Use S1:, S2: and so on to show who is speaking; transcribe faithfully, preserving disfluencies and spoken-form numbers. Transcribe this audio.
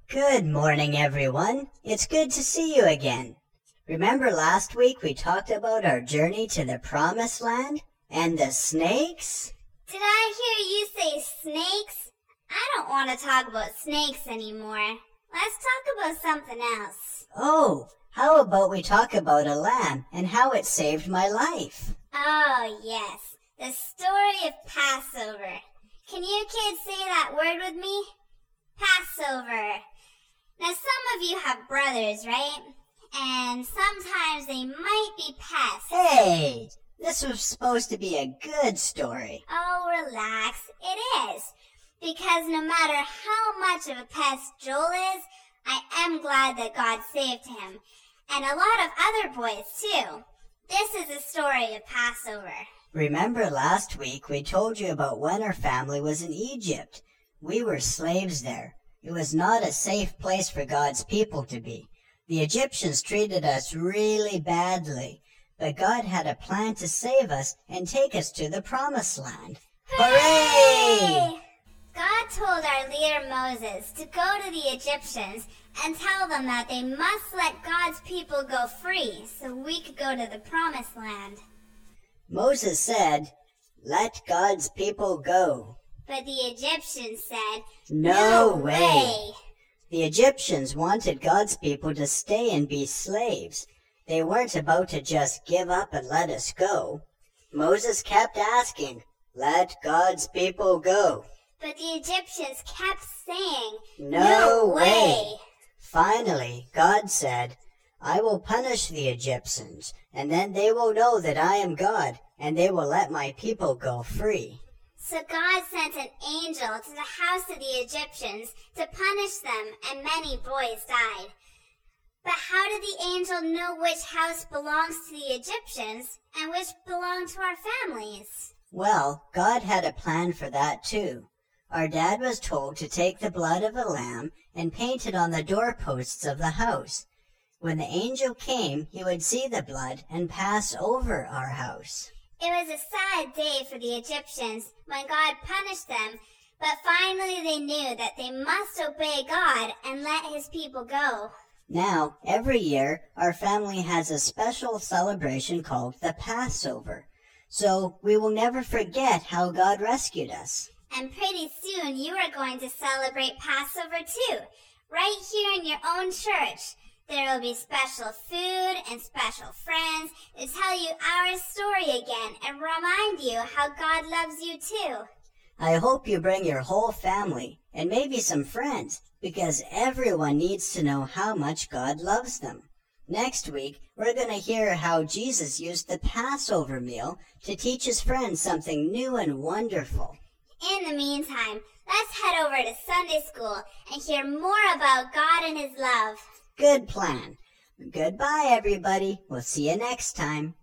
S1: Good morning, everyone. It's good to see you again. Remember last week we talked about our journey to the Promised Land and the snakes?
S2: Did I hear you say snakes? I don't want to talk about snakes anymore. Let's talk about something else.
S1: Oh, how about we talk about a lamb and how it saved my life?
S2: Oh, yes. The story of Passover. Can you kids say that word with me? Passover. Now, some of you have brothers, right? And sometimes they might be pests.
S1: Hey, this was supposed to be a good story.
S2: Oh, relax. It is. Because no matter how much of a pest Joel is, I am glad that God saved him. And a lot of other boys, too. This is the story of Passover.
S1: Remember last week we told you about when our family was in Egypt. We were slaves there. It was not a safe place for God's people to be. The Egyptians treated us really badly, but God had a plan to save us and take us to the Promised Land. Hooray!
S2: God told our leader Moses to go to the Egyptians and tell them that they must let God's people go free so we could go to the Promised Land.
S1: Moses said, "Let God's people go."
S2: But the Egyptians said,
S1: No,
S2: No
S1: way.
S2: way.
S1: The Egyptians wanted God's people to stay and be slaves. They weren't about to just give up and let us go. Moses kept asking, "Let God's people go."
S2: But the Egyptians kept saying,
S1: No way. Finally, God said, "I will punish the Egyptians, and then they will know that I am God, and they will let my people go free."
S2: So God sent an angel to the house of the Egyptians to punish them, and many boys died. But how did the angel know which house belongs to the Egyptians and which belonged to our families?
S1: Well, God had a plan for that too. Our dad was told to take the blood of a lamb and paint it on the doorposts of the house. When the angel came, he would see the blood and pass over our house.
S2: It was a sad day for the Egyptians when God punished them, but finally they knew that they must obey God and let his people go.
S1: Now, every year, our family has a special celebration called the Passover. So we will never forget how God rescued us.
S2: And pretty soon you are going to celebrate Passover too, right here in your own church. There will be special food and special friends to tell you our story again and remind you how God loves you too.
S1: I hope you bring your whole family and maybe some friends, because everyone needs to know how much God loves them. Next week, we're going to hear how Jesus used the Passover meal to teach his friends something new and wonderful.
S2: In the meantime, let's head over to Sunday school and hear more about God and his love.
S1: Good plan. Goodbye, everybody. We'll see you next time.